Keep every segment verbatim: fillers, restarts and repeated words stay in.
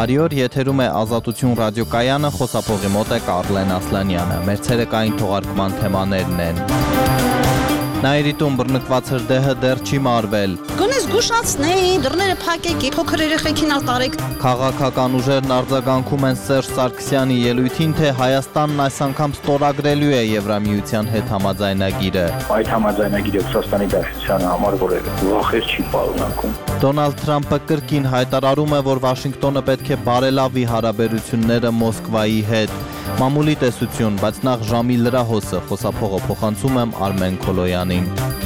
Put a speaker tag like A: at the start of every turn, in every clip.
A: Բարի օր, եթերում է Ազատություն ռադիոկայանը, խոսափողի մոտ է Կարլեն Ասլանյանը։ Մեր ցերեկային թողարկման թեմաներն են. Նայիրիտում բռնկված հրդեհը դեռ չի մարվել։
B: Գոնես զգուշացնեի, դռները փակեք, փոքր երեխեքին արտարեք։
A: Քաղաքական ուժերն արձագանքում են Սերժ Սարգսյանի ելույթին, թե Հայաստանն այս անգամ ստորագրելու է Եվրամիության հետ համաձայնագիրը։
C: Այդ համաձայնագիրը Ռուսաստանի Դաշնության համար որևէ վախեր չի պարունակում։
A: Դոնալդ Թրամփը կրկին հայտարարում է, որ Վաշինգտոնը պետք է բարելավի հարաբերությունները Մոսկվայի հետ։ Մամուլի տեսություն, բայց նախ ժամի լրահոսը, խոսափողը փոխանցում եմ Արմեն Քոլոյանին։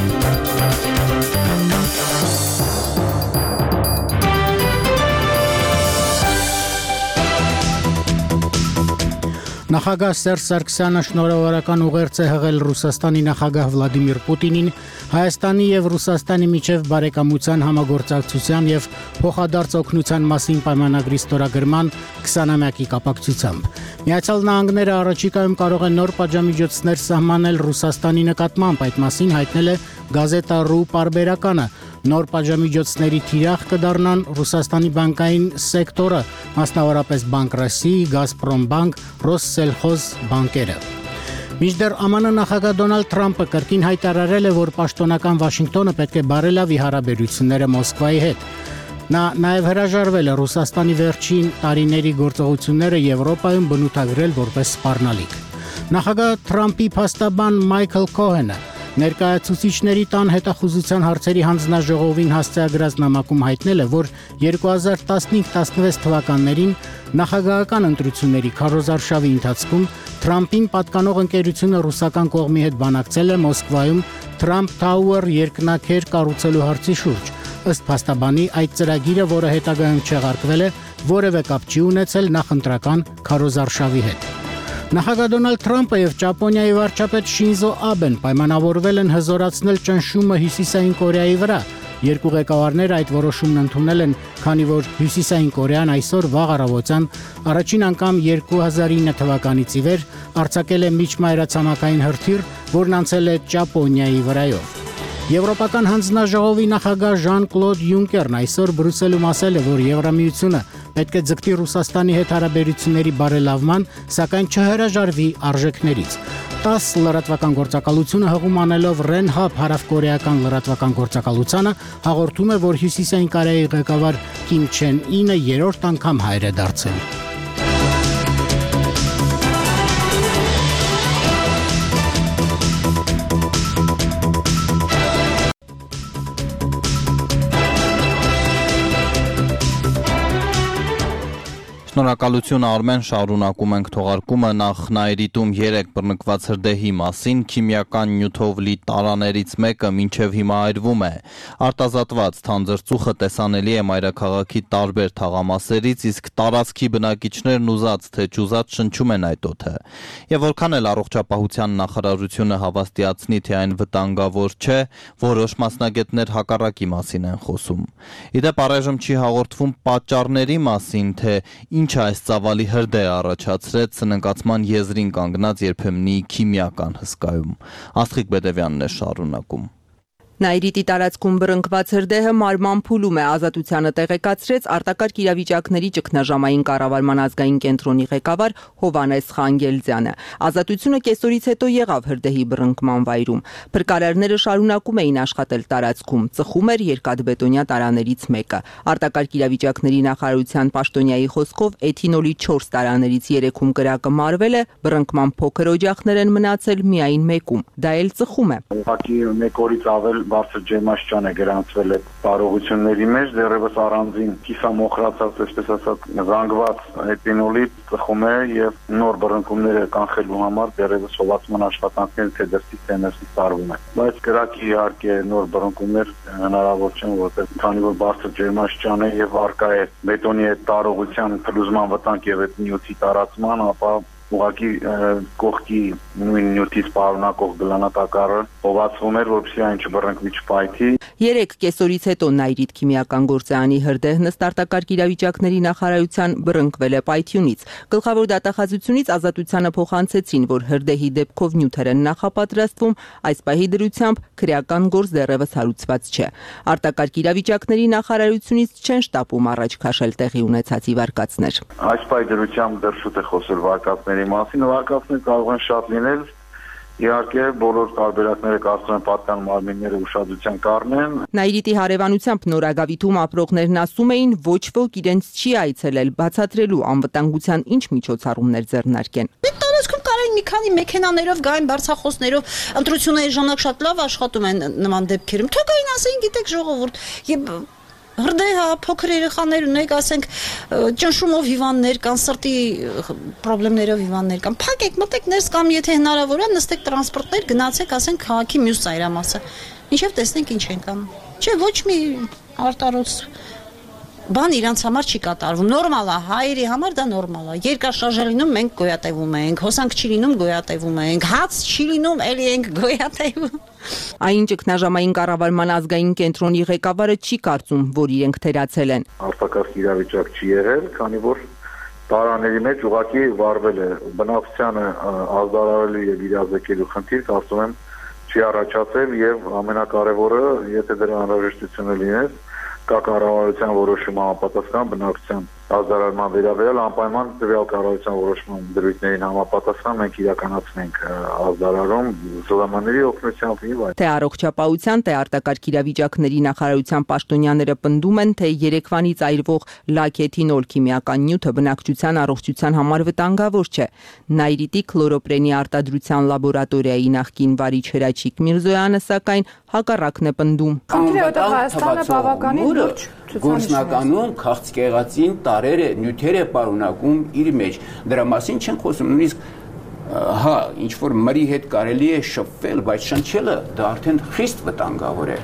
D: Նախագահ Սերժ Սարգսյանը շնորհավորական ուղերձ է հղել Ռուսաստանի նախագահ Վլադիմիր Պուտինին Հայաստանի եւ Ռուսաստանի միջև բարեկամության համագործակցության եւ փոխադարձ օգնության մասին պայմանագրի ստորագրման քսանամյակի կապակցությամբ։ Միացյալ Նահանգները առաջիկայում կարող են նոր պատժամիջոցներ սահմանել Ռուսաստանի նկատմամբ, այդ մասին հայտնել է Գազետա.ru պարբերականը։ Նոր պատժամիջոցների թիրախ կդառնան Ռուսաստանի բանկային սեկտորը, մասնավորապես Բանկ Ռոսիայի, Գազպրոմբանկ, Ռոսսելխոզ բանկերը։ Մինչդեռ ԱՄՆ նախագահ Դոնալդ Թրամփը կրկին հայտարարել է, որ պաշտոնական Վաշինգտոնը պետք է բարելավի հարաբերությունները Մոսկվայի հետ։ Նա նաև հրաժարվել է Ռուսաստանի վերջին տարիների գործողությունները Եվրոպայում բնութագրել որպես սպառնալիք։ Նախագահ Թրամփի փաստաբան Մայքլ Քոհենը Ներկայացուցիչների տան հետախուզության հարցերի հանձնաժողովին հասցեագրած նամակում հայտնել է, որ երկու հազար տասնհինգ տասնվեց թվականներին նախագահական ընտրությունների քարոզարշավի ընթացքում Թրամփին պատկանող ընկերությունը ռուսական կողմի հետ բանակցել է Մոսկվայում Trump Tower երկնաքեր կառուցելու հարցի շուրջ։ Ըստ փաստաբանի, այդ ծրագիրը, որը հետագայում չեղարկվել է, որևէ կապ չի ունեցել նախընտրական քարոզարշավի հետ։ Նախագահ Դոնալդ Թրամփը եւ Ճապոնիայի վարչապետ Շինզո Աբեն պայմանավորվել են հզորացնել ճնշումը Հյուսիսային Կորեայի վրա։ Երկու ղեկավարները այդ որոշումն ընդունել են, քանի որ Հյուսիսային Կորեան այսօր վաղ առավոտյան առաջին անգամ երկու հազար ինը թվականից ի վեր արձակել է միջմայրացամաքային հրթիռ, որն անցել է Ճապոնիայի վրայով։ Եվրոպական հանձնաժողովի նախագահ Ժան-Կլոդ Յունկերն այսօր Բրյուսելում ասել է, որ Եվրամիությունը պետք է ձգտի Ռուսաստանի հետ հարաբերությունների բարելավման, սակայն չհրաժարվի արժեքներից։ տաս լրատվական գործակալությունը հղում անելով Ռենհապ հարավկորեական լրատվական գործակալությանը հաղորդում է, որ Հյուսիսային Կորեայի ղեկավար Կիմ Չեն Ինը երրորդ անգամ հայր է դարձել։
A: Շնորհակալություն Արմեն, շարունակում ենք թողարկումը նախ Նայիրիտում երեք բռնկված հրդեհի մասին քիմիական նյութով լի տարաներից մեկը մինչև հիմա այրվում է։ Արտազատված թանձրծուխը տեսանելի է մայրաքաղաքի տարբեր թաղամասերից, իսկ տարածքի բնակիչներն ուզած թե չուզած շնչում են այդ օդը։ Եվ որքան էլ առողջապահության նախարարությունը հավաստիացնի, թե այն վտանգավոր չէ, որոշ մասնագետներ հակառակի մասին են խոսում։ Իդեպ առայժմ չի հաղորդվում պատճառների մասին, թե ինչ այս ծավալի հրդեհը առաջացրեց սննկացման եզրին կանգնած երբեմնի քիմիական հսկայում։ Աստղիկ Բեդևյանն է շարունակում։
E: Նայիրիտի տարածքում բռնկված հրդեհը մարման փուլում է, Ազատությանը տեղեկացրեց արտակարգ իրավիճակների ճգնաժամային կառավարման ազգային կենտրոնի ղեկավար Հովհաննես Խանգելձյանը։ Ազատությունը կեսօրից հետո եղավ հրդեհի բռնկման վայրում։ Փրկարարները շարունակում էին աշխատել տարածքում, ծխում էր երկաթբետոնյա տարաներից մեկը։ Արտակարգ իրավիճակների նախարարության պաշտոնյայի խոսքով էթինոլի չորս տարաներից երեքում կրակը մարվել է, բռնկման փոքր օջախներ են մնացել միայն մեկում։ Դա էլ ծխում է։
C: Ուղղակի մեկ օրից ավել բարձր ջերմաստիճան է գրանցվել այդ տարողությունների մեջ, դեռևս առանձին կիսամոխրացած, այսպես ասած, զանգված էթինոլի ծխում է եւ նոր բռնկումները կանխելու համար դեռևս սովացման աշխատանքները թե դրսից թե ներսից տարվում է։ Բայց կրակի իհարկե նոր բռնկումներ հնարավոր չեն, որտեղ քանի որ բարձր ջերմաստիճան է եւ արկա է բետոնի այդ տարողության փլուզման վտանգ եւ այդ նյութի տարածման, ապա ուղղակի կողքի նույն նյութից պարունակող գլանատակարը հովացվում էր, որպեսզի այն չբռնկվի չփայթի։
E: Երեք կեսօրից հետո Նայիրիտ քիմիական գործարանի հրդեհն ըստ արտակարգ իրավիճակների նախարարության բռնկվել է պայթյունից։ Գլխավոր դատախազությունից Ազատությանը փոխանցեցին, որ հրդեհի դեպքով նյութեր են նախապատրաստվում, այս պահի դրությամբ քրեական գործ դեռևս հարուցված չէ։ Արտակարգ իրավիճակների նախարարությունից չեն շտապում առաջ քաշել տեղի ունեցածի վարկածներ։
C: Այս պահի դրությամբ դեռ շուտ է խոսել վարկածների մասին, վարկածները կարող են շատ լինել։ Իհարկե բոլոր տարբերակները կարծում եմ պատկան մարմինները ուշադրության կառնեն։
E: Նայիրիտի հարևանությամբ Նորագավիթում ապրողներն ասում էին, ոչ ոք իրենց չի այցելել, բացատրելու անվտանգության ինչ միջոցառումներ ձեռնարկեն։
B: Տարածքում կարող են մի քանի մեքենաներով գային բարձախոսներով, ընտրությունների ժամանակ շատ լավ աշխատում են նման դեպքերում։ Թող գային ասեն, գիտեք ժողովուրդ, եւ հրդեհը փոքր երեխաներ ունեք, ասենք ճնշումով հիվանդներ կան, սրտի խնդիրներով հիվանդներ կան։ Փակեք, մտեք ներս կամ եթե հնարավոր է, նստեք տրանսպորտներ, գնացեք, ասենք քաղաքի մյուս ծայրամասը։ Ինչեւ տեսնենք ինչ են կանում։ Չէ, ոչ մի արտարոց բան իրանց համար չի կատարվում։ Նորմալ է, հայերի համար դա նորմալ է։ Երկրաշարժ լինում, մենք գոյատևում ենք, հոսանք չի լինում, գոյատևում ենք, հաց չի լինում, էլի ենք գոյատևում։
E: Այն ճգնաժամային կառավարման ազգային կենտրոնի ղեկավարը չի կարծում, որ իրենք թերացել են։
C: Արտակարգ իրավիճակ չի եղել, քանի որ տարաների մեջ ուղղակի վարվել է բնակչությանը ազդարարելու եւ իրազեկելու խնդիր, կարծում եմ, չի առաջացել եւ ամենակարևորը, եթե դրա անհրաժեշտությունը լիներ, կա կառավարության որոշումը համապատասխան բնակչության ազդարարման վերաբերյալ անպայման տվյալ կառավարության որոշման դրույթներին համապատասխան մենք իրականացնենք ազդարարում ԶԼՄ-ների օգնությամբ եւ այլն։
E: Թե առողջապահության, թե արտակարգ իրավիճակների նախարարության պաշտոնյաները պնդում են, թե Երևանից այրվող լաքեթինոլ քիմիական նյութը բնակչության առողջության համար վտանգավոր չէ։ Նայիրիտի քլորոպրենի արտադրության լաբորատորիայի նախկին վարիչ Հրաչիկ Միրզոյանը սակայն հակառակն է պնդում։
F: Հայաստանը բավականին լուրջ գործնականում քաղցկեղածին տարեր է, նյութեր է պարունակում իր մեջ։ Դրա մասին չեն խոսում, նույնիսկ հա, ինչ որ մրի հետ կարելի է շփվել, բայց շնչելը դա արդեն խիստ վտանգավոր է։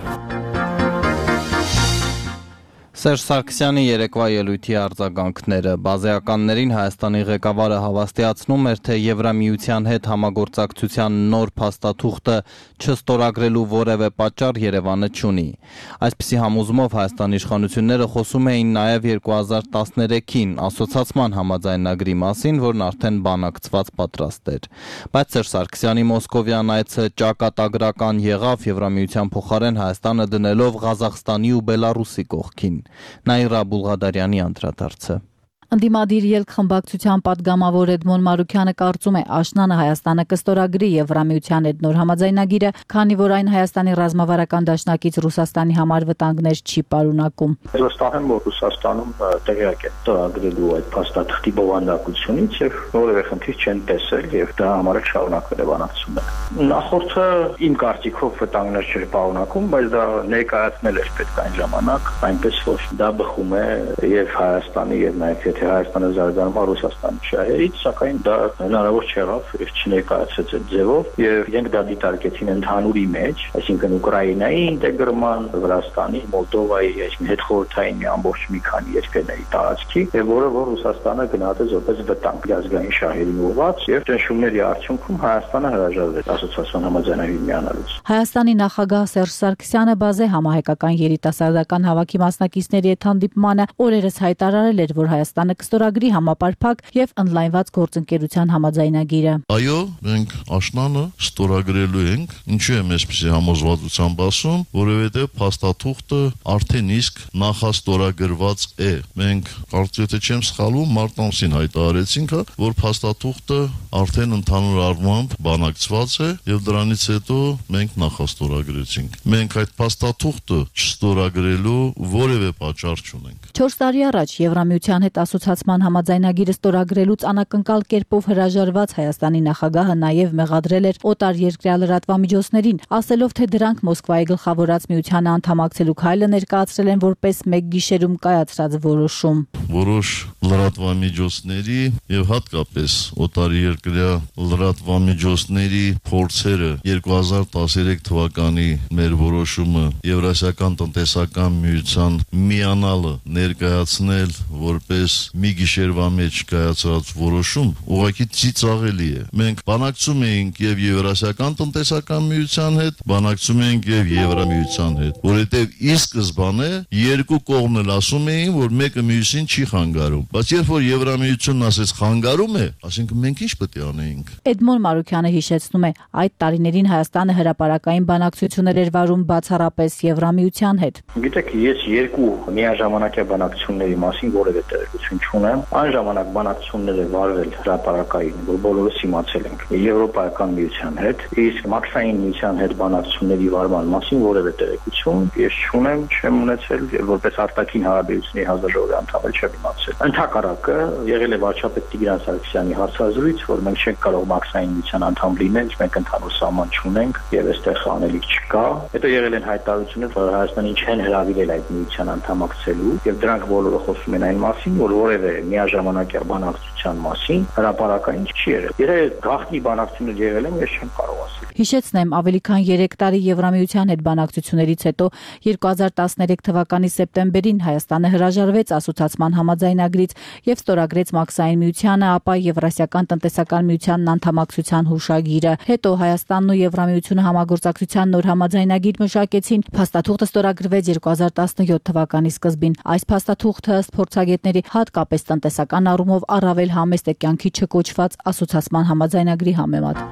A: Սերժ Սարգսյանի երեկվա ելույթի արձագանքները բազեականներին Հայաստանի ղեկավարը հավաստիացնում էր, թե Եվրամիության հետ համագործակցության նոր փաստաթուղթը չստորագրելու որևէ պատճառ Երևանը չունի։ Այսպիսի համոզումով Հայաստանի իշխանությունները խոսում էին նաև երկու հազար տասներեքին ասոցացման համաձայնագրի մասին, որն արդեն բանակցված պատրաստ էր։ Բայց Սերժ Սարգսյանի մոսկովյան այցը ճակատագրական եղավ Եվրամիության փոխարեն Հայաստանը դնելով Ղազախստանի ու Բելարուսի կողքին։ Նաիրա Բուլղադարյանի անդրադարձը։
G: Ընդդիմադիր ելք խմբակցության պատգամավոր Էդմոն Մարուքյանը կարծում է Աշնանը Հայաստանը կստորագրի Եվրամիության հետ նոր համաձայնագիրը, քանի որ այն Հայաստանի ռազմավարական դաշնակից Ռուսաստանի համար վտանգներ չի պարունակում։
H: Վստահ եմ, որ Ռուսաստանում տեղյակ է ստորագրելու այդ փաստաթղթի բովանդակությունից եւ որևէ խնդիր չեն տեսել եւ դա համար շարունակվել է բանակցությունը։ Նախորդը իմ կարծիքով վտանգներ չէր պարունակում, բայց դա ներկայացնել էր պետք այն ժամանակ, այնպես որ դա բխում է եւ Հայաստանի եւ նաեւ եթե Հայաստանը զարգանում է Ռուսաստանի շահերից, սակայն դա հնարավոր չեղավ եւ չներկայացեց այդ ձևով եւ իրենք դա դիտարկեցին ընդհանուրի մեջ, այսինքն Ուկրաինայի ինտեգրման, Վրաստանի, Մոլդովայի, այսինքն հետխորհրդային մի ամբողջ մի քանի երկրների տարածքի եւ որը որ Ռուսաստանը գնահատեց որպես վտանգ ազգային շահերին ուղղված եւ ճնշումների արդյունքում Հայաստանը հրաժարվեց ասոցիացիոն համաձայնագրին միանալուց։
G: Հայաստանի նախագահ Սերժ Սարգսյանը բազե համահայկական երիտասարդական հավաքի մասնակիցների հետ հանդիպմանը օրերս հայտարարել էր, որ Հայաստանը կստորագրի համապարփակ եւ ընդլայնված գործընկերության համաձայնագիրը։
I: Այո, մենք աշնանը ստորագրելու ենք։ Ինչու եմ այսպեսի համոզվածությամբ ասում, որովհետեւ փաստաթուղթը արդեն իսկ նախաստորագրված է։ Մենք կարծում եթե չեմ սխալվում, մարտ ամսին հայտարարեցինք, որ փաստաթուղթը արդեն ընդհանուր առմամբ բանակցված է եւ դրանից հետո մենք նախաստորագրեցինք։ Մենք այդ փաստաթուղթը չստորագրելու որևէ պատճառ չունենք։
G: չորս տարի առաջ Եվրամիության հետ ասոցիացման համաձայնագիրը ստորագրելուց անակնկալ կերպով հրաժարված Հայաստանի նախագահը նաև մեղադրել էր օտար երկրյա լրատվամիջոցներին, ասելով, թե դրանք Մոսկվայի գլխավորած միությանը անդամակցելու քայլը ներկայացրել են որպես մեկ գիշերում կայացրած որոշում։
I: Որոշ լրատվամիջոցների եւ հատկապես օտար երկրյա լրատվամիջոցների փորձերը երկու հազար տասներեք թվականի մեր որոշումը Եվրասիական տնտեսական միության միանալը ներկայացնել որպես մի գիշերվա մեջ կայացած որոշում ուղղակի ծիծաղելի է։ Մենք բանակցում էինք եւ Եվրասիական տնտեսական միության հետ, բանակցում էինք եւ Եվրամիության հետ, որովհետեւ ի սկզբանե երկու կողմն էլ ասում էին, որ մեկը մյուսին չի խանգարում։ Բայց երբ որ Եվրամիությունն ասեց խանգարում է, ասինքն մենք ինչ պետք է անեինք։
G: Էդմոն Մարուկյանը հիշեցնում է, այդ տարիներին Հայաստանը հրապարակային բանակցություններ էր վարում բացառապես Եվրամիության հետ։
H: Գիտեք, ես երկու միաժամանակյա բանակցությունների մասին որևէ տեղեկություն չունեմ։ Այն ժամանակ բանակցությունները վարվել հրապարակային, որ բոլորս իմացել ենք Եվրոպայական միության հետ, իսկ Մաքսային միության հետ բանակցությունների վարման մասին որևէ տեղեկություն ես չունեմ, չեմ ունեցել, որպես արտաքին հարաբերությունների հանձնաժողովի անդամ չեմ իմացել։ Ընդհակառակը եղել է վարչապետ Տիգրան Սարգսյանի հարցազրույց, որ մենք չենք կարող Մաքսային միության անդամ լինել, մենք ընդհանուր սահման չունենք եւ այստեղ անելիք չկա։ Հետո եղել են հայտարարություններ, որ Հայաստանին չեն հրավիրել այդ միության անդամակցելու եւ դրանք բոլորը խոսում են այն մասին, որ որևէ միաժամանակյա բանակցության մասին հրապարակային չի եղել։ Երբ գաղտնի բանակցություններ եղել են, ես չեմ կարող ասել։
G: Հիշեցնեմ, ավելի քան երեք տարի Եվրամիության հետ բանակցություններից հետո երկու հազար տասներեք թվականի սեպտեմբերին Հայաստանը հրաժարվեց ասոցիացման համաձայնագրից եւ ստորագրեց Մաքսային միությանը, ապա Եվրասիական տնտեսական միությանն անդամակցության հուշագիրը։ Հետո Հայաստանն ու Եվրամիությունը համագործակցության նոր համաձայնագիր մշակեցին։ Փաստաթուղթը ստորագրվեց երկու հազար տասնյոթ թվականի սկզբին։ Այս փաստաթուղթը ըստ փորձագետների հատկապես տնտեսական առումով առավել համեստ է կյանքի չկոչված ասոցիացման համաձայնագրի համեմատ։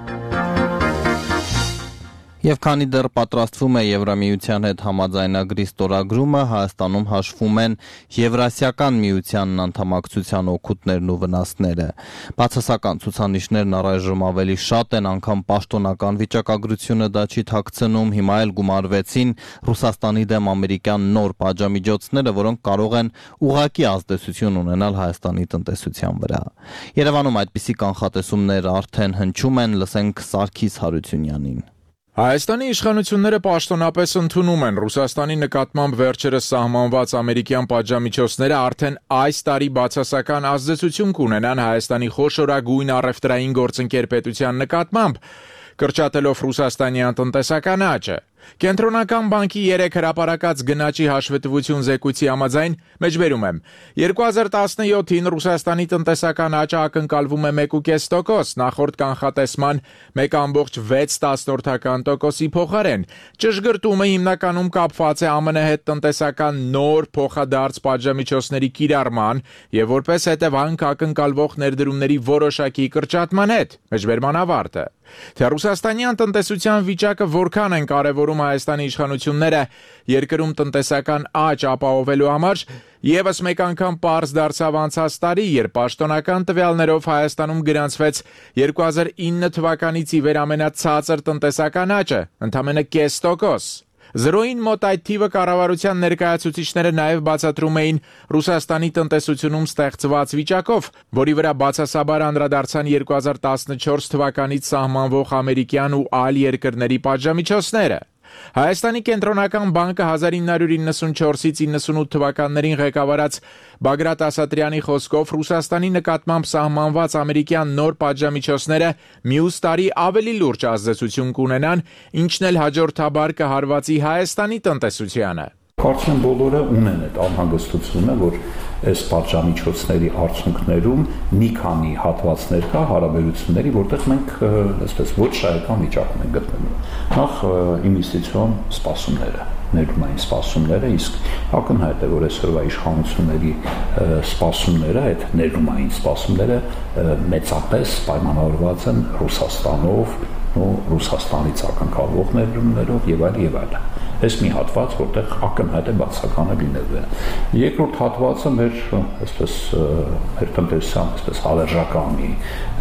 A: Եվ քանի դեռ պատրաստվում է Եվրամիության հետ համաձայնագրի ստորագրումը, Հայաստանում հաշվում են Եվրասիական միությանն անդամակցության օգուտներն ու վնասները։ Բացասական ցուցանիշներն առայժմ ավելի շատ են, անգամ պաշտոնական վիճակագրությունը դա չի թաքցնում, հիմա էլ գումարվեցին Ռուսաստանի դեմ ամերիկյան նոր պատժամիջոցները, որոնք կարող են ուղղակի ազդեցություն ունենալ Հայաստանի տնտեսության վրա։ Երևանում այդպիսի կանխատեսումներ արդեն հնչում են, լսենք Սարգիս Հարությունյանին։
J: Հայաստանի իշխանությունները պաշտոնապես ընդունում են Ռուսաստանի նկատմամբ վերջերս սահմանված ամերիկյան պատժամիջոցները արդեն այս տարի բացասական ազդեցություն կունենան Հայաստանի խոշորագույն առևտրային գործընկեր պետության նկատմամբ, կրճատելով ռուսաստանյան տնտեսական աճը։ Կենտրոնական բանկի երեք հրապարակած գնաճի հաշվետվություն զեկույցի համաձայն, մեջբերում եմ, երկու հազար տասնյոթին Ռուսաստանի տնտեսական աճը ակնկալվում է մեկ կես տոկոս, նախորդ կանխատեսման մեկ կόμկոմ վեց տոկոսի փոխարեն։ Ճշգրտումը հիմնականում կապված է ԱՄՆ հետ տնտեսական նոր փոխադարձ պատժամիջոցների կիրառման եւ որպես հետևանք ակնկալվող ներդրումների որոշակի կրճատման հետ։ Մեջբերման ավարտը։ Թե ռուսաստանյան տնտեսության վիճակը որքան են կարևորում Հայաստանի իշխանությունները երկրում տնտեսական աճ ապահովելու համար, եւս մեկ անգամ պարզ դարձավ անցած տարի, երբ պաշտոնական տվյալներով Հայաստանում գրանցվեց երկու հազար ինը թվականից ի վեր ամենացածր տնտեսական աճը, ընդամենը կես տոկոս։ Զրոյին մոտ այդ թիվը կառավարության ներկայացուցիչները նաև բացատրում էին Ռուսաստանի տնտեսությունում ստեղծված վիճակով, որի վրա բացասաբար անդրադարձան երկու հազար տասնչորս թվականից սահմանվող ամերիկյան ու այլ երկրների պատժամիջոցները։ Հայաստանի կենտրոնական բանկը հազար ինը հարյուր իննսունչորսից իննսունութ թվականներին ղեկավարած Բագրատ Ասատրյանի խոսքով Ռուսաստանի նկատմամբ սահմանված ամերիկյան նոր պատժամիջոցները մյուս տարի ավելի լուրջ ազդեցություն կունենան, ինչն էլ հաջորդաբար կհարվածի Հայաստանի տնտեսությանը։
K: Կարծում եմ բոլորը ունեն այդ անհանգստությունը, որ այս պատժամիջոցների արդյունքներում մի քանի հատվածներ կա հարաբերությունների, որտեղ մենք այսպես ոչ շահեկան վիճակում ենք գտնվում։ Նախ ինվեստիցիոն սպասումները, ներդրումային սպասումները, իսկ ակնհայտ է, որ այսօրվա իշխանությունների սպասումները, այդ ներդրումային սպասումները մեծապես պայմանավորված են Ռուսաստանով, ու Ռուսաստանից ակնկալվող ներդրումներով եւ այլ եւ այլ։ Այս մի հատված, որտեղ ակնհայտ է բացականը լինելու է։ Երկրորդ հատվածը մեր այսպես մեր տնտեսության այսպես հավերժական մի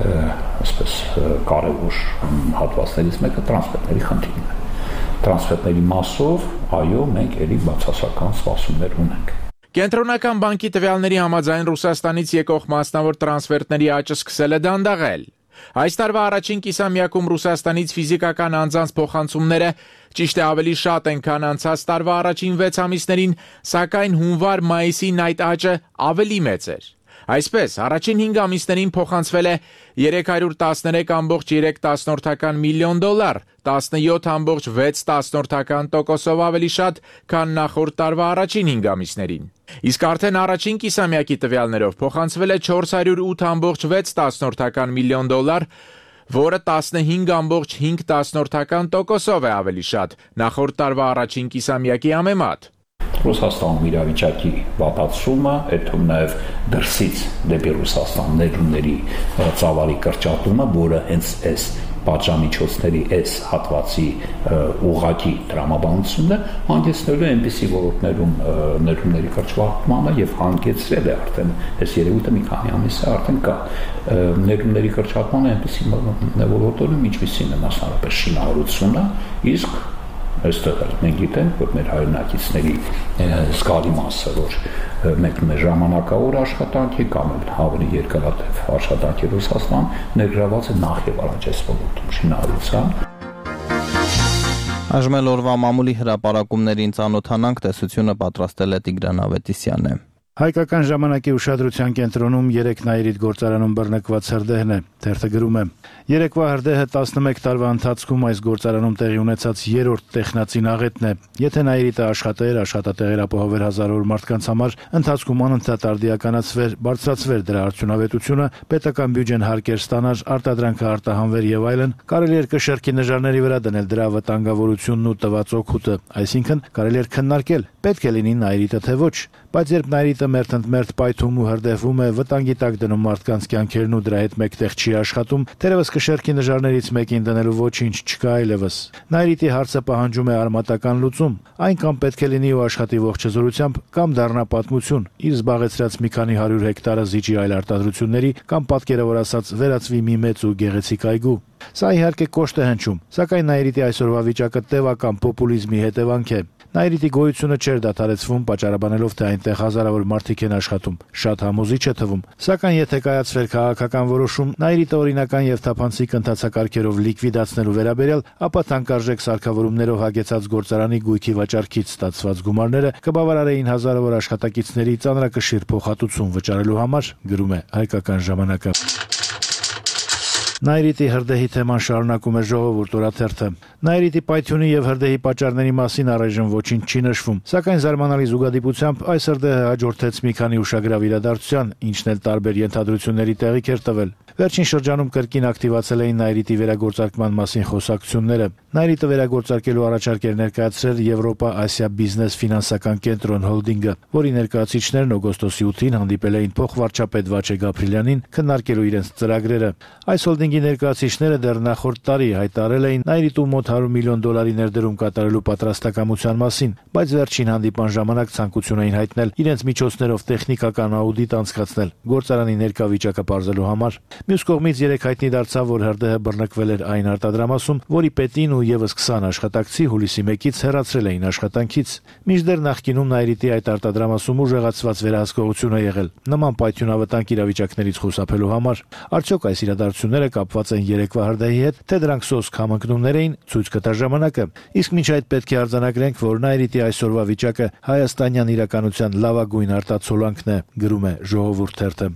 K: այսպես կարևոր հատվածներից մեկը տրանսպորտների խնդիրն է։ Տրանսպորտների մասով, այո, մենք ելի բացասական սպասումներ ունենք։
J: Կենտրոնական բանկի տվյալների համաձայն Ռուսաստանից եկող մասնավոր տրանսֆերտների աճը սկսել է դանդաղել։ Այս տարվա առաջին կիսամյակում Ռուսաստանից ֆիզիկական անձանց փոխանցումները ճիշտ է ավելի շատ են, քան անցած տարվա առաջին վեց ամիսներին, սակայն հունվար-մայիսին այդ աճը ավելի մեծ էր։ Այսպես, առաջին հինգ ամիսներին փոխանցվել է երեք հարյուր տասներեք կόμma երեք միլիոն դոլար, տասնյոթ կόμma վեց տոկոսով ավելի շատ, քան նախորդ տարվա առաջին հինգ ամիսներին։ Իսկ արդեն առաջին կիսամյակի տվյալներով փոխանցվել է չորս հարյուր ութ կόμma վեց միլիոն դոլար, որը տասնհինգ կόμma հինգ տոկոսով է ավելի շատ, նախորդ տարվա առաջին կիսամյակի համեմատ։
K: Ռուսաստանում իրավիճակի վատացումը, այդում նաև դրսից դեպի Ռուսաստան ներումների ծավալի կրճատումը, որը հենց այս պատժամիջոցների այս հատվածի ուղղակի տրամաբանությունն է, հանգեցնելու է այնպիսի ոլորտներում ներումների կրճատմանը եւ հանգեցրել է արդեն այս երևույթը մի քանի ամիս է արդեն կա ներումների կրճատմանը այնպիսի ոլորտներում, ինչպիսին է մասնավորապես շինարարությունը, իսկ այստեղ մենք գիտենք, որ մեր հայրենակիցների զգալի մասը, որ մեկնում է ժամանակավոր աշխատանքի կամ ավելի երկարատև աշխատանքի Ռուսաստան, ներգրաված է նախ եւ առաջ այս ոլորտում շինարարության։
A: Այժմ էլ օրվա մամուլի հրապարակումներին ծանոթանանք, տեսությունը պատրաստել է Տիգրան Ավետիսյանը։
L: Հայկական ժամանակի ուշադրության կենտրոնում երեք Նաիրիտ գործարանում բռնկված հրդեհն է, թերթը գրում է. Երեկվա հրդեհը տասնմեկ տարվա ընթացքում այս գործարանում տեղի ունեցած երրորդ տեխնացին աղետն է։ Եթե Նաիրիտը աշխատեր, աշխատատեղեր ապահովեր հազարավոր մարդկանց համար, ընթացքում անընդհատ արդիականացվեր, բարձրացվեր դրա արդյունավետությունը, պետական բյուջեն հարկեր ստանար, արտադրանքը արտահանվեր եւ այլն, կարելի էր կշեռքի նժարների վրա դնել դրա վտանգավորությունն ու տված օգուտը, այսինքն կարելի էր քննարկել, պետք է լինի Նաիրիտը թե ոչ, բայց երբ Նաիրիտը մերթ ընդ մերթ պայթում ու հրդեհվում է, վտանգի տակ դնում մարդկանց կյանքերն ու դրա հետ մեկտեղ չի աշխատում, թերևս կշեռքի նժարներից մեկին դնելու ոչինչ չկա այլևս։ Նաիրիտի հարցը պահանջում է արմատական լուծում, այն կամ պետք է լինի ու աշխատի ողջ զորությամբ, կամ դառնա պատմություն, իր զբաղեցրած մի քանի հարյուր հեկտարը զիջի այլ արտադրությունների, կամ պատկերավոր ասած վերածվի մի մեծ ու գեղեցիկ այգու։ Սա իհարկե կոշտ է հնչում, սակայն Նաիրիտի այսօրվա վիճակը տևական պոպուլիզմի հետևանք է։ Նաիրիտի գոյությունը չէր դադարեցվում, պատճառաբանելով, թե այնտեղ հազարավոր մարդիկ են աշխատում, շատ համոզիչ է թվում։ Սակայն եթե կայացվեր քաղաքական որոշում Նաիրիտը օրինական եւ թափանցիկ ընթացակարգերով լիկվիդացնելու վերաբերյալ, ապա թանկարժեք սարքավորումներով հագեցած գործարանի գույքի վաճառքից ստացված գումարները կբավարարեին հազարավոր աշխատակիցների ծանրակշիռ փոխհատուցում վճարելու համար, գրում է Հայկական ժամանակը։ Նաիրիտի հրդեհի թեման շարունակում է Ժողովուրդ օրաթերթը։ Նաիրիտի պայթյունի եւ հրդեհի պատճառների մասին առայժմ ոչինչ չի նշվում, սակայն զարմանալի զուգադիպությամբ այս հրդեհը հաջորդեց մի քանի ուշագրավ իրադարձության, ինչն էլ տարբեր ենթադրությունների տեղիք էր տվել։ Վերջին շրջանում կրկին ակտիվացել էին Նաիրիտի վերագործարկման մասին խոսակցությունները։ Նաիրիտը վերագործարկելու առաջարկ էր ներկայացրել Եվրոպա-Ասիա բիզնես ֆինանսական կենտրոն հոլդինգը, որի ներկայացուցիչներն օգոստոսի ութին հանդիպել էին փոխվարչապետ Վաչե Գաբրիելյանին քննարկելու իրենց ծրագրերը։ Այս հոլդինգի ներկայացուցիչները դեռ նախորդ տարի հայտարարել էին Նաիրիտում մոտ հարյուր միլիոն դոլարի ներդրում կատարելու պատրաստակամության մասին, բայց վերջին հանդիպան ժամանակ ցանկություն էին հայտնել իրենց միջոցներով տեխնիկական աուդիտ անցկացնել գործարանի ներկա վիճակը պարզելու համար։ Մյուս կողմից երեք հայտնի դարձավ, որ հրդեհը բռնկվել էր այն արտադրամասում, որի պետին ու եւս քսան աշխատակցի հուլիսի մեկից հեռացրել էին աշխատանքից։ Մինչդեռ նախկինում Նաիրիտի այդ արտադրամասում ուժեղացված վերահսկողություն է եղել նման պայթյունավտանգ իրավիճակներից խուսափելու համար։ Արդյոք այս իրադարձությունները կապված են երեկվա հրդեհի հետ, թե դրանք սոսկ համընկնումներ էին, ցույց կտա ժամանակը։ Իսկ մինչ այդ պետք է արձանագրենք, որ Նաիրիտի այսօրվա վիճակը հայաստանյան իրականության լավագույն արտացոլանքն է, գրում է Ժողովուրդ թերթը։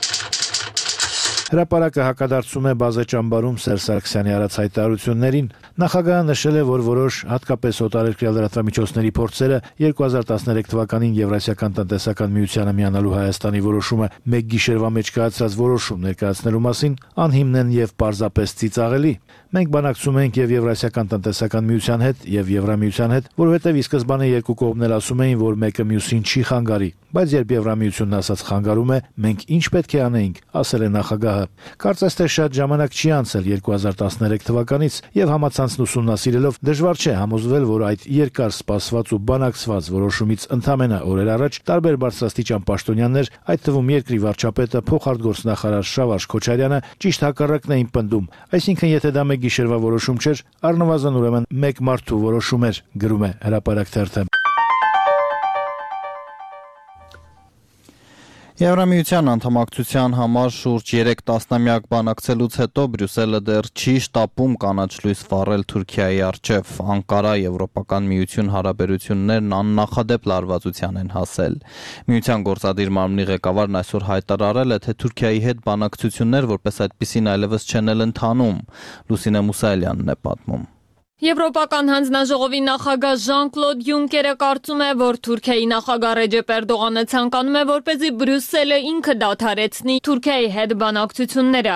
L: Հրապարակը հակադարձում է բազե ճամբարում Սերժ Սարգսյանի արած հայտարարություններին։ Նախագահը նշել է, որ որոշ հատկապես օտարերկրյա լրատվամիջոցների փորձերը երկու հազար տասներեք թվականին Եվրասիական տնտեսական միությանը միանալու Հայաստանի որոշումը մեկ գիշերվա մեջ կայացրած որոշում ներկայացնելու մասին անհիմն են եւ պարզապես ծիծաղելի։ Մենք բանակցում ենք եւ Եվրասիական տնտեսական միության հետ եւ Եվրամիության հետ, որովհետեւ ի սկզբանե երկու կողմն էլ ասում էին, որ մեկը մյուսին չի խանգարի, բայց երբ Եվրամիությունն ասած խանգարում է, մենք ինչ պետք է անեինք, ասել է նախագահը։ Կարծես թե շատ ժամանակ չի անցել երկու հազար տասներեք թվականից եւ համացանցն ուսումնասիրելով դժվար չէ համոզվել, որ այդ երկար սպասված ու բանակցված որոշումից ընդամենը օրեր առաջ տարբեր բարձրաստիճան պաշտոնյաներ, այդ թվում երկրի վարչապետը, փոխարտգործնախարար Շավարժ Քոչարյանը ճիշտ հակառակն էին պնդում։ Այսինքն եթե դա մեկ գիշերվա որոշում չէր, առնվազն ուրեմն մեկ մարդու որոշում էր, գրում է Հրապարակ թերթը։
A: Եվրամիության անդամակցության համար շուրջ երեք տասնամյակ բանակցելուց հետո Բրյուսելը դեռ չի շտապում կանաչ լույս վառել Թուրքիայի առջև։ Անկարա Եվրոպական միություն հարաբերություններն աննախադեպ լարվածության են հասել։ Միության գործադիր մարմնի ղեկավարն այսօր հայտարարել է, թե Թուրքիայի հետ բանակցություններ որպես այդպիսին այլևս չեն էլ ընթանում։ Լուսինե Մուսայելյանն է պատմում։
M: Եվրոպական հանձնաժողովի նախագահ Ժան-Կլոդ Յունկերը կարծում է, որ Թուրքիայի նախագահ Ռեջեփ Էրդողանը ցանկանում է, որպեսզի Բրյուսելը ինքը դադարեցնի Թուրքիայի հետ բանակցությունները։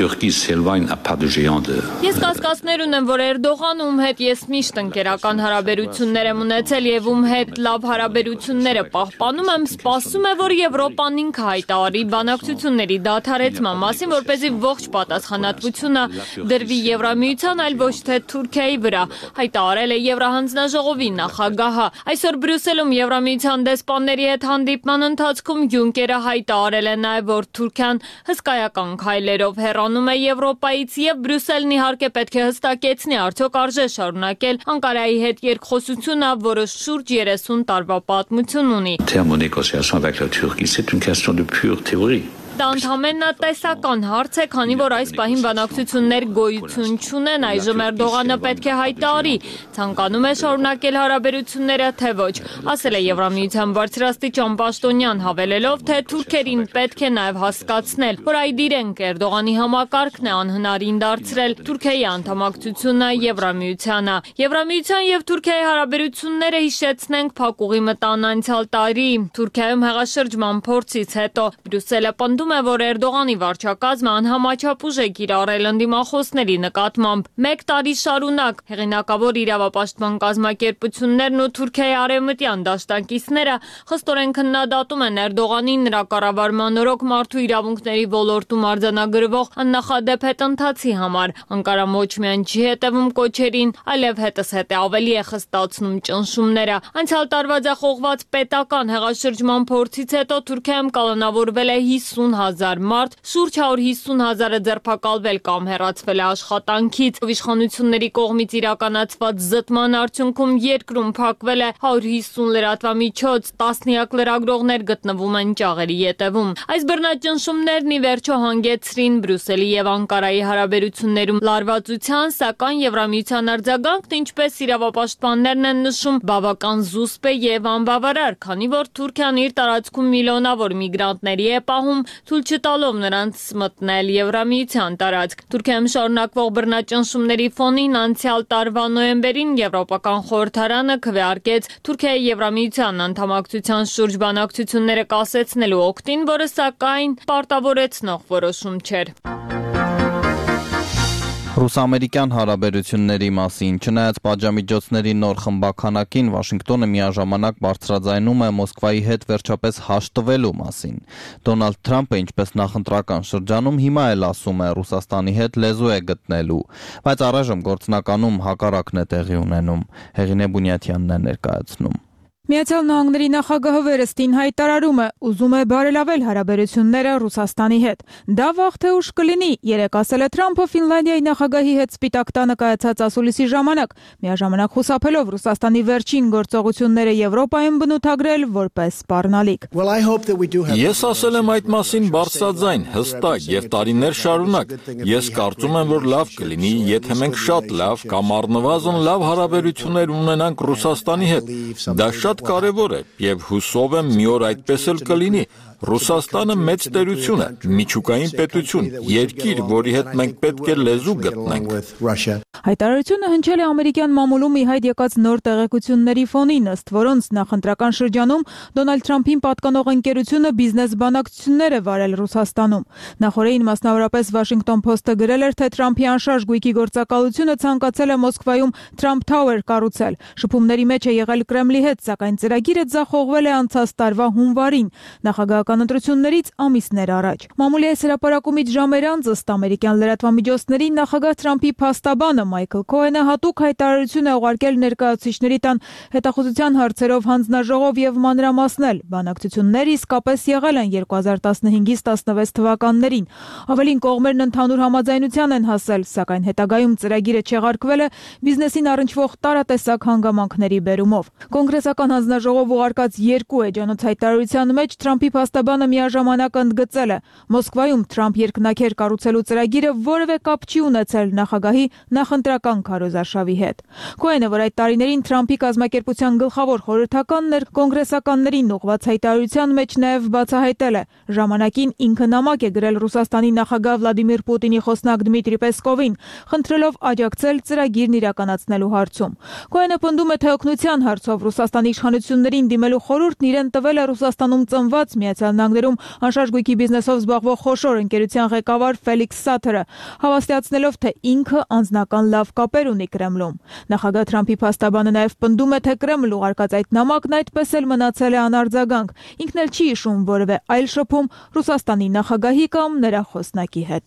M: Ես կասկածներ ունեմ, որ Էրդողանը, ում հետ ես միշտ ընկերական հարաբերություններ եմ ունեցել եւ ում հետ լավ հարաբերությունները պահպանում եմ, սպասում է, որ Եվրոպան ինքը հայտարարի բանակցությունների դադարեցման մասին, որպեսզի ողջ պատասխանատվությունը դրվի Եվրամիության, այլ ոչ թե Թուրքիայի վրա, հայտարարել է Եվրահանձնաժողովի նախագահը։ Այսօր Բրյուսելում Եվրամիության դեսպանների հետ հանդիպման ընթացքում Յունկերը հայտարարել է նաև, որ Թուրքիան հսկայական քայլերով հեռանում է Եվրոպայից եւ Բրյուսելն իհարկե պետք է հստակեցնի, արդյոք արժե շարունակել Անկարայի հետ երկխոսությունը, որը շուրջ երեսուն տարվա պատմություն ունի։ Դա ընդհանրապես տեսական հարց է, քանի որ այս պահին բանակցություններ գոյություն չունեն, այժմ Էրդողանը պետք է հայտարարի, ցանկանում է շարունակել հարաբերությունները, թե ոչ, ասել է Եվրամիության բարձրաստիճան պաշտոնյան, հավելելով, թե թուրքերին պետք է նաև հասկացնել, որ այդ իրենք Էրդողանի համակարգն է անհնարին դարձրել Թուրքիայի անդամակցությունը Եվրամիությանը։ Եվրամիության եւ Թուրքիայի հարաբերությունները, հիշեցնենք, փակուղի մտան անցյալ տարի Թուրքիայում հեղաշրջման փորձից հետո։ Բրյուսելը պնդում է, որ Էրդողանի վարչակազմը անհամաչափ ուժ է կիրառել ընդդիմախոսների նկատմամբ։ Մեկ տարի շարունակ հեղինակավոր իրավապաշտպան կազմակերպություններն ու Թուրքիայի արևմտյան դաշնակիցները խստորեն քննադատում են Էրդողանին նրա կառավարման օրոք մարդու իրավունքների ոլորտում արձանագրվող աննախադեպ հետընթացի համար։ Անկարան ոչ միայն չի հետևում կոչերին, այլև հետզհետե ավելի է խստացնում ճնշումները։ Անցյալ տարվա ձախողված պետական հեղաշրջման փորձից հետո Թուրքիայում կալանավորվել է հիսուն հազար մարդ, շուրջ հարյուր հիսուն հազարը ձերբակալվել կամ հեռացվել է աշխատանքից։ Իշխանությունների կողմից իրականացված զտման արդյունքում երկրում փակվել է հարյուր հիսուն լրատվամիջոց, տասնյակ լրագրողներ գտնվում են ճաղերի ետևում։ Այս բռնաճնշումներն ի վերջո հանգեցրին Բրյուսելի եւ Անկարայի հարաբերություններում լարվածության, սակայն Եվրամիության արձագանքն, ինչպես իրավապաշտպաններն են նշում, բավական զուսպ է եւ անբավարար, քանի որ Թուրքիան իր տարածքում միլիոնավոր միգրանտների է պահում, թույլ չտալով նրանց մտնել Եվրամիության տարածք։ Թուրքիայում շարունակվող բռնաճնշումների ֆոնին անցյալ տարվա նոյեմբերին Եվրոպական խորհրդարանը քվեարկեց Թուրքիայի Եվրամիության անդամակցության շուրջ բանակցությունները կասեցնելու օգտին, որը սակայն պարտավորեցնող որոշում չէր։
A: Ռուս-ամերիկյան հարաբերությունների մասին, չնայած պատժամիջոցների նոր խմբաքանակին, Վաշինգտոնը միաժամանակ բարձրաձայնում է Մոսկվայի հետ վերջապես հաշտվելու մասին։ Դոնալդ Թրամփը, ինչպես նախընտրական շրջանում, հիմա էլ ասում է Ռուսաստանի հետ լեզու է գտնելու, բայց առայժմ գործնականում հակառակն է տեղի ունենում։ Հեղինե Բունյաթյանն է ներկայացնում։
N: Միացյալ Նահանգների նախագահը վերստին հայտարարում է, ուզում է բարելավել հարաբերությունները Ռուսաստանի հետ։ Դա վաղ թե ուշ կլինի, երեկ ասել է Թրամփը Ֆինլանդիայի նախագահի հետ Սպիտակ տանը կայացած ասուլիսի ժամանակ, միաժամանակ խուսափելով Ռուսաստանի վերջին գործողությունները Եվրոպայում բնութագրել որպես սպառնալիք։
O: Ես ասել եմ այդ մասին բարձրաձայն, հստակ եւ տարիներ շարունակ։ Ես կարծում եմ, որ լավ կլինի, եթե մենք շատ լավ կամ առնվազն լավ հարաբերություններ ունենանք Ռուսաստանի հետ։ Դա շատ կարևոր է եւ հուսով եմ մի օր այդպես էլ կլինի։ Ռուսաստանը մեծ տերություն է, միջուկային պետություն, երկիր, որի հետ մենք պետք է լեզու գտնենք։
N: Հայտարարությունը հնչել է ամերիկյան մամուլում ի հայտ եկած նոր տեղեկությունների ֆոնին, ըստ որոնց նախընտրական շրջանում Դոնալդ Թրամփին պատկանող ընկերությունը բիզնես բանակցություններ է վարել Ռուսաստանում։ Նախորդին մասնավորապես Washington Post-ը գրել էր, թե Թրամփի անշարժ գույքի գործակալությունը ցանկացել է Մոսկվայում Trump Tower կառուցել։ Շփումների մեջ է եղել Կրեմլի հետ, սակայն ծրագիրը ձախողվել է անցած տարվա հունվարին, նախագահական ընտրություններից ամիսներ առաջ։ Մամուլի այս հրապարակումից ժամեր անց, ըստ ամերիկյան լրատվամիջոցների, նախագահ Թրամփի փաստաբանը Մայքլ Քոենը հատուկ հայտարարություն է ուղարկել ներկայացուցիչների տան հետախուզության հարցերով հանձնաժողով եւ մանրամասնել։ Բանակցությունները իսկապես եղել են երկու հազար տասնհինգից տասնվեց թվականներին։ Ավելին, կողմերն ընդհանուր համաձայնության են հասել, սակայն հետագայում ծրագիրը չեղարկվել է բիզնեսին առնչվող տարատեսակ հանգամանքների բերումով։ Կոնգրեսական հանձնաժողով ուղարկած երկու էջանոց հայտարարության մեջ Թրամփի փաստաբանը միաժամանակ ընդգծել է. Մոսկվայում Թրամփ երկնաքեր կառուցելու ծրագիրը որևէ կապ չի ունեցել նախագահի նախընտրական քարոզարշավի հետ։ Քոենը, որ այդ տարիներին Թրամփի կազմակերպության գլխավոր խորհրդականն էր, կոնգրեսականներին ուղղված հայտարարության մեջ նաև բացահայտել է. ժամանակին ինքը նամակ է գրել Ռուսաստանի նախագահ Վլադիմիր Պուտինի խոսնակ Դմիտրի Պեսկովին, խնդրելով աջակցել ծրագիրն իրականացնելու հարցում։ Քոենը պնդում է, թե օգնության հարցով Ռուսաստանի իշխանություններին դիմելու խորհուրդն իրեն տվել է Ռուսաստանում ծնված Միացյալ Նահանգներում անշարժ գույքի բիզնեսով զբաղվող խոշոր ընկերության ղեկավար Ֆելիքս Սաթերը, հավաստիացնելով, թե ինքը անձնական լավ կապեր ունի Կրեմլում։ Նախագահ Թրամփի փաստաբանը նաև պնդում է, թե Կրեմլ ուղարկած այդ նամակն այդպես էլ մնացել է անարձագանք։ Ինքն էլ չի հիշում որևէ այլ շփում Ռուսաստանի նախագահի կամ նրա խոսնակի հետ։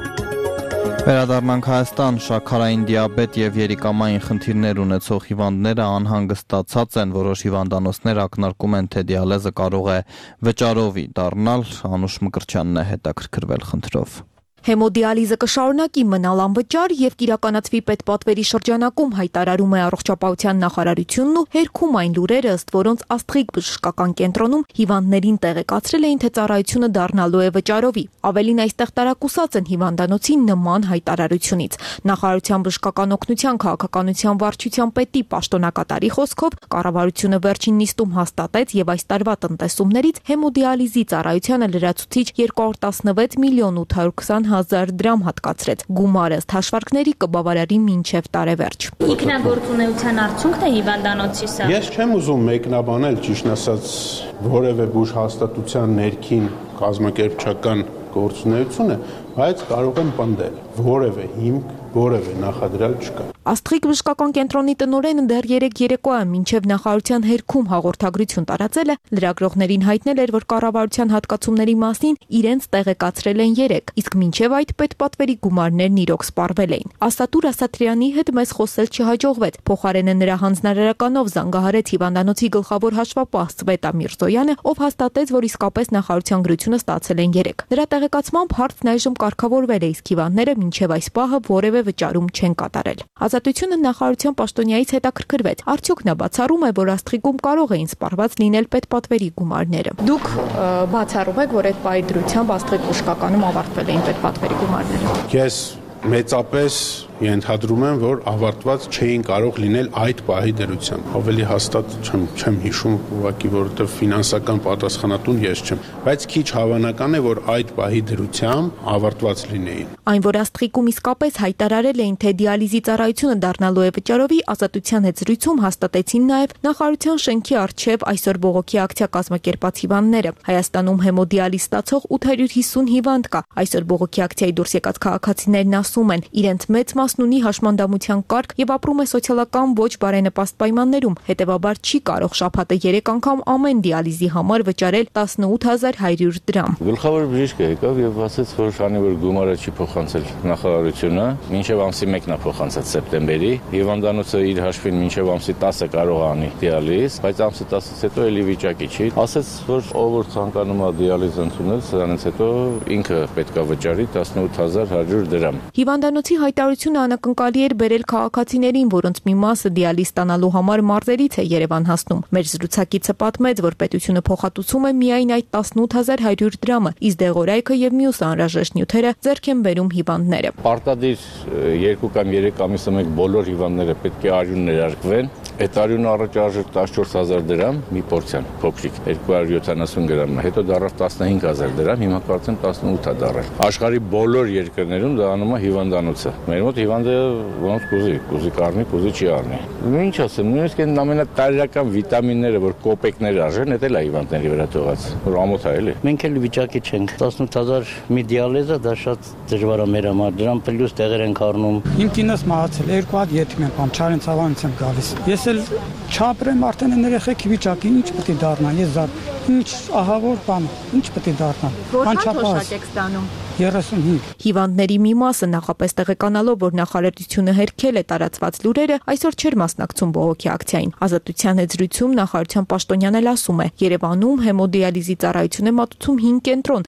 A: Վերադառնանք Հայաստան, շաքարային դիաբետ եւ երիկամային խնդիրներ ունեցող հիվանդները անհանգստացած են, որոշ հիվանդանոցներ ակնարկում են, թե դիալեզը կարող է վճարովի դառնալ, Անուշ Մկրտչյանն է հետաքրքրվել խնդրով։
P: Հեմոդիալիզը կշարունակի մնալ անվճար եւ կիրականացվի պետպատվերի շրջանակում, հայտարարում է Առողջապահության նախարարությունն ու հերքում այն լուրերը, ըստ որոնց Աստղիկ բժշկական կենտրոնում հիվանդներին տեղեկացրել էին, թե ծառայությունը դառնալու է վճարովի։ Ավելին, այստեղ տարակուսած են հիվանդանոցի նման հայտարարությունից։ Նախարարության բժշկական օգնության քաղաքականության վարչության պետի պաշտոնակատարի խոսքով կառավարությունը վերջին նիստում հաստատեց եւ այս տարվա տնտեսումներից հեմոդիալիզի ծառայությանը լրացուցիչ երկու հարյուր տասնվեց միլիոն ութ հարյուր քսան հազար դրամ հատկացրեց։ Գումարը ըստ հաշվարկների կբավարարի մինչև տարեվերջ։
Q: Ինքնագործունեության արդյունքն է հիվանդանոցի սա։
R: Ես չեմ ուզում մեկնաբանել, ճիշտ ասած, որևէ բուժ հաստատության ներքին կազմակերպչական գործունեությունը, բայց կարող եմ պնդել, որևէ հիմք, որևէ նախադրյալ չկա։
P: Աստղիկ բժշկական կենտրոնի տնօրենը դեռ երեկ երեկոյան մինչև նախարարության հերքում հաղորդագրություն տարածել է, լրագրողներին հայտնել էր, որ կառավարության հատկացումների մասին իրենց տեղեկացրել են երեկ, իսկ մինչև այդ պետպատվերի գումարներն իրոք սպառվել էին։ Ասատուր Ասատրյանի հետ մեզ խոսել չհաջողվեց, փոխարենը նրա հանձնարարականով զանգահարեց հիվանդանոցի գլխավոր հաշվապահ Սվետա Միրզոյանը, ով հաստատեց, որ իսկապես նախարարության գրությունը ստացել են երեկ։ Նրա տեղեկացմամբ հարցն այժմ կարգավորվել է, իսկ հիվանդները մինչև այս պահը որևէ վճարում չեն կատարել։ Ազատությունը նախարարության պաշտոնյայից հետաքրքրվեց, արդյոք նա բացառում է, որ Աստղիկում կարող էին սպառված լինել պետպատվերի գումարները։ Դուք բացառում եք, որ այդ պահի դրությամբ Աստղիկ բժշկականում ավարտվել էին պետպատվերի գումարները։
R: Ես մեծապես ենթադրում եմ, որ ավարտված չէին կարող լինել այդ պահի դրությամբ։ Ավելի հաստատ չեմ չեմ հիշում, ուղղակի որովհետև ֆինանսական պատասխանատուն ես չեմ, բայց քիչ հավանական է, որ այդ պահի դրությամբ ավարտված լինեին։
P: Այն, որ Աստղիկում իսկապես հայտարարել էին, թե դիալիզի ծառայությունը դառնալու է վճարովի, Ազատության հետ զրույցում հաստատեցին նաև նախարարության շենքի առջև այսօր բողոքի ակցիա կազմակերպած հիվանդները։ Հայաստանում հեմոդիալիզ ստացող ութ հարյուր հիսուն հիվանդ կա։ Այսօր բողոքի ակցիայի դուրս եկած քաղաքացիներն ասում են, իրենց մեծ մասն ունի հաշմանդամության կարգ եւ ապրում է սոցիալական ոչ բարենպաստ պայմաններում, հետեւաբար չի կարող շաբաթը երեք անգամ ամեն դիալիզի համար վճարել տասնութ հազար հարյուր դրամ։
S: Գլխավոր բժիշկը եկավ եւ ասաց, որ քանի որ գումարը չի փոխանցել նախարարությունը, մինչեւ ամսի մեկն է փոխանցած սեպտեմբերի, հիվանդանոցը իր հաշվին մինչեւ ամսի տասը կարող է անի դիալիզ, բայց ամսի տասից հետո էլի վիճակի չի։ Ասաց, որ ով որ ցանկանում է դիալիզ ընդունել, սրանից հետո ինքը պետք է վճարի տասնութ հազար հարյուր դրամ։
P: Հիվանդանոցի հայտարարությունը անակնկալի էր բերել քաղաքացիներին, որոնց մի մասը դիալիզ ստանալու համար մարզերից է Երևան հասնում։ Մեր զրուցակիցը պատմեց, որ պետությունը փոխհատուցում է միայն այդ տասնութ հազար հարյուր դրամը, իսկ դեղորայքը եւ մյուս անհրաժեշտ նյութերը ձեռք են բերում հիվանդները։
S: Պարտադիր երկու կամ երեք ամիսը մեկ բոլոր հիվանդները պետք է արյուն ներարկվեն։ Այդ արյունը առաջ արժեր տասնչորս հազար դրամ մի պորցիան, փոքրիկ երկու հարյուր յոթանասուն գրամ, հետո դառավ տասնհինգ հազար դրամ, հիմա կարծեմ տասնութ է դառել։ Աշխարհի բոլոր երկրներում դա անում է հիվանդանոցը։ Մեր մոտ հիվանդը ոնց կուզի, կուզի կառնի, կուզի չի առնի։ Ինչ ասեմ, նույնիսկ այն ամենատարրական վիտամինները, որ կոպեկներ արժեն, դա էլ է հիվանդների վրա թողած, որ ամոթ է էլի։
T: Մենք էլ վիճակի չենք։ տասնութ հազար մի դիալիզը դա շատ դժվար է մեր համար, դրան պլյուս տեղեր ենք առնում։
U: Իմ կինս մահացել, երկու հատ ետմ եմ, բան Չարեն ցավանից եմ գալիս։ Ես էլ չապրեմ արդեն այն երեխեքի վիճակի, ինչ պետք է դառնա, ես զատ, ինչ ահավոր բան, ինչ պետք է դառնա։
P: Որքան թոշակ եք ստանում։
U: երեսունհինգ
P: Հիվանդների մի մասը նախապես տեղեկանալով, որ նախարարությունը հերքել է տարածված լուրերը, այսօր չէր մասնակցում բողոքի ակցիային։ Ազատության հետ զրույցում նախարարության պաշտոնյան էլ ասում է, Երևանում հեմոդիալիզի ծառայություն է մատուցում հինգ կենտրոն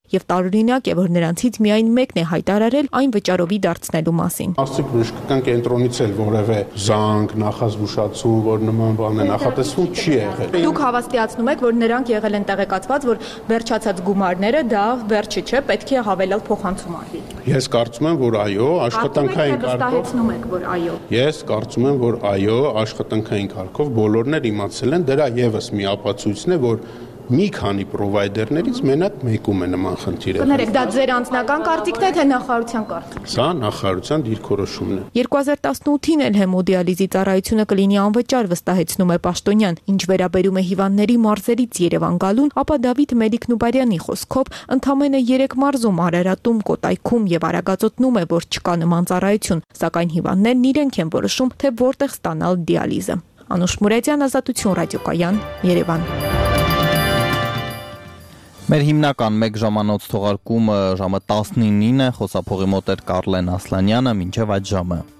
P: եւ տարօրինակ է, որ նրանցից միայն մեկն է հայտարարել այն վճարովի դարձնելու մասին։
R: Աստղիկ բժշկական կենտրոնից էլ որևէ զանգ, նախազգուշացում, որ նման բան է նախատեսվում, չի եղել։
P: Դուք հավաստիացնում եք, որ նրանք եղել են տեղեկացված, որ վերջացած գումարները դա վերջը չէ, պետք է հավելյալ փոխանցում արվի։
R: Ես կարծում եմ, որ այո, աշխատանքային
P: կարգով որ այո։
R: Ես կարծում եմ, որ այո, աշխատանքային կարգով բոլորն էլ իմացել են, դրա եւս մի ապացույցն է, որ մի քանի պրովայդերներից մենակ մեկում է նման խնդիրը։
P: Կներեք, դա ձեր անձնական կարծիքն է, թե նախարարության կարծիքն է։
R: Սա նախարարության դիրքորոշումն է։
P: երկու հազար տասնութին էլ հեմոդիալիզի ծառայությունը կլինի անվճար, վստահեցնում է Պաշտոնյան։ Ինչ վերաբերում է հիվանդների մարզերից Երևան գալուն, ապա Դավիթ Մելիք-Նուբարյանի խոսքով ընդամենը երեք մարզում Արարատում, Կոտայքում եւ Արագածոտնում է, որ չկա նման ծառայություն, սակայն հիվանդներն իրենք են որոշում, թե որտեղ ստանալ դիալիզը։ Անուշ Մուրադյան, Ազատություն ռադիոկայան, Երևան։
A: Մեր հիմնական մեկ ժամանոց թողարկումը ժամը տասնինին է, խոսափողի մոտ էր Կարլեն Ասլանյանը, մինչև այդ ժամը։